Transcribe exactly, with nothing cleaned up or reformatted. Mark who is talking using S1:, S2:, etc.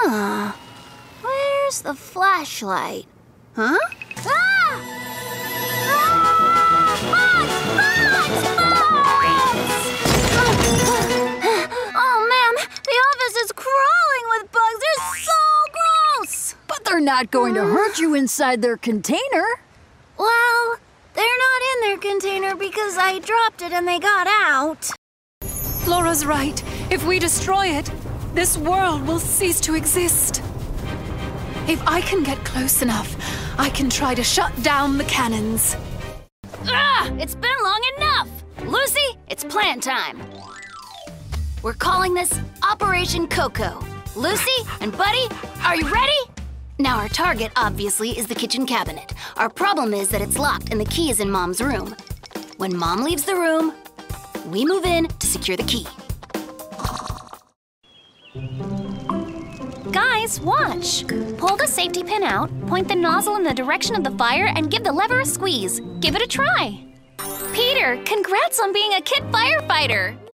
S1: Huh. Where's the flashlight? Huh? Ah! Oh, man, the office is crawling with bugs. They're so gross.
S2: But they're not going to hurt you inside their container.
S1: Well, they're not in their container because I dropped it and they got out.
S3: Flora's right. If we destroy it, this world will cease to exist. If I can get close enough, I can try to shut down the cannons.
S1: Ah! It's been long enough! Lucy, it's plan time. We're calling this Operation Coco. Lucy and Buddy, are you ready? Now, our target, obviously, is the kitchen cabinet. Our problem is that it's locked and the key is in Mom's room. When Mom leaves the room, we move in to secure the key.
S4: Guys, watch! Pull the safety pin out, point the nozzle in the direction of the fire, and give the lever a squeeze. Give it a try. Peter, congrats on being a kid firefighter!